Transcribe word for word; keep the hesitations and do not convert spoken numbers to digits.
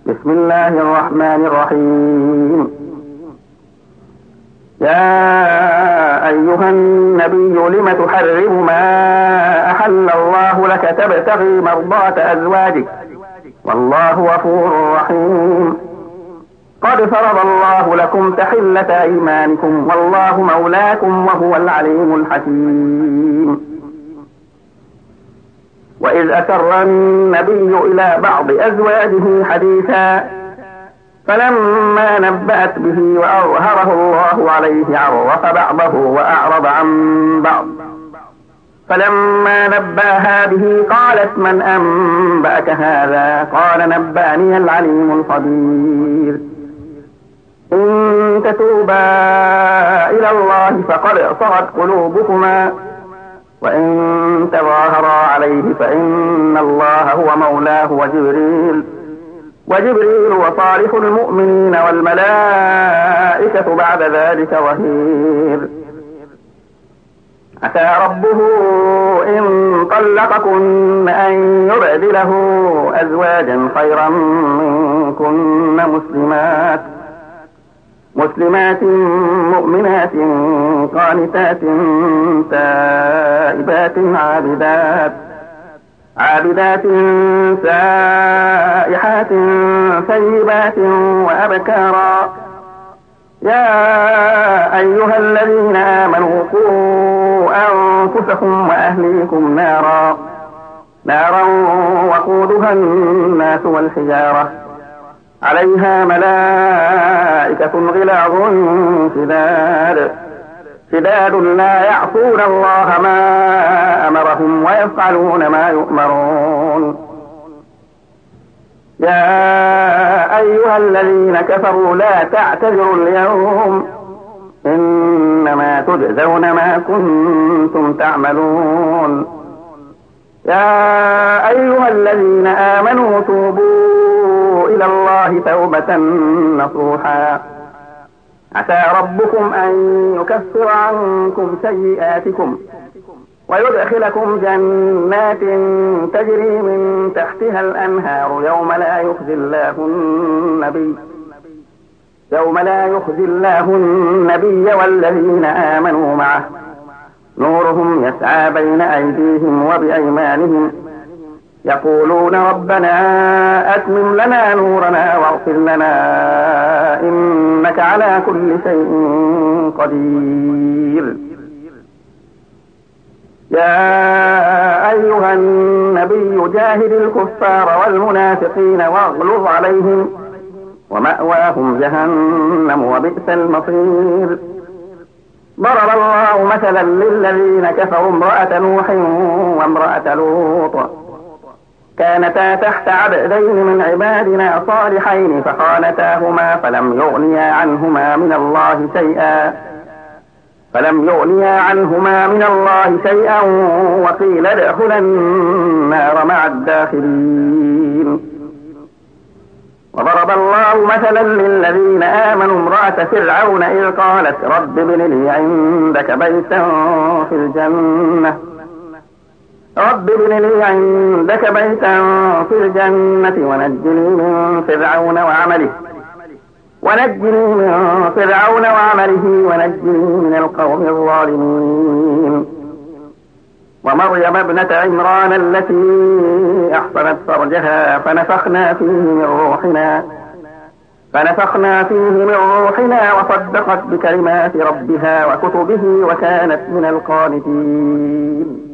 بسم الله الرحمن الرحيم. يا أيها النبي لم تحرم ما أحل الله لك تبتغي مرضات أزواجك والله غفور رحيم. قد فرض الله لكم تحلة أيمانكم والله مولاكم وهو العليم الحكيم. وإذ أسر النبي إلى بعض أزواجه حديثا فلما نبأت به وأظهره الله عليه عرف بعضه وأعرض عن بعض. فلما نبأها به قالت من أنبأك هذا؟ قال نبأني العليم الخبير. إن تتوبا إلى الله فقد صغت قلوبكما وإن تظاهرا عليه فإن الله هو مولاه وجبريل وجبريل وصالح المؤمنين والملائكة بعد ذلك ظهير. عسى ربه إن طلقكن أن يبدله أزواجا خيرا منكن مسلمات مسلمات مؤمنات قانتات تائبات عابدات عابدات سائحات ثيبات وأبكارا. يا أيها الذين آمنوا قوا أنفسكم وأهليكم نارا نارا وقودها الناس والحجارة عليها ملائكة غلاظ شداد شداد لا يعصون الله ما أمرهم ويفعلون ما يؤمرون. يا أيها الذين كفروا لا تعتذروا اليوم إنما تجزون ما كنتم تعملون. يا أيها الذين آمنوا توبوا إلى الله توبة نصوحا عسى ربكم أن يكفر عنكم سيئاتكم ويدخلكم جنات تجري من تحتها الأنهار يوم لا يخزي الله النبي يوم لا يخزي الله النبي والذين آمنوا معه نورهم يسعى بين أيديهم وبأيمانهم يقولون ربنا أتمم لنا نورنا واغفر لنا إنك على كل شيء قدير. يا أيها النبي جاهد الكفار والمنافقين واغلظ عليهم ومأواهم جهنم وبئس المصير. ضرب الله مثلا للذين كفروا امرأة نوح وامرأة لوط كانتا تحت عبدين من عبادنا صالحين فخانتاهما فلم يغنيا عنهما من الله شيئا فلم يغنيا عنهما من الله شيئا وقيل ادخلا النار مع الداخلين. وضرب الله مثلا للذين آمنوا امرأة فرعون إذ قالت رب ابن لي عندك بيتا في الجنة رب ابن لي عندك بيتا في الجنة ونجني من فرعون وعمله ونجني من فرعون وعمله ونجني من القوم الظالمين. ومريم ابنة عمران التي أحصنت فرجها فنفخنا فيه من روحنا فنفخنا فيه من روحنا وصدقت بكلمات ربها وكتبه وكانت من القانتين.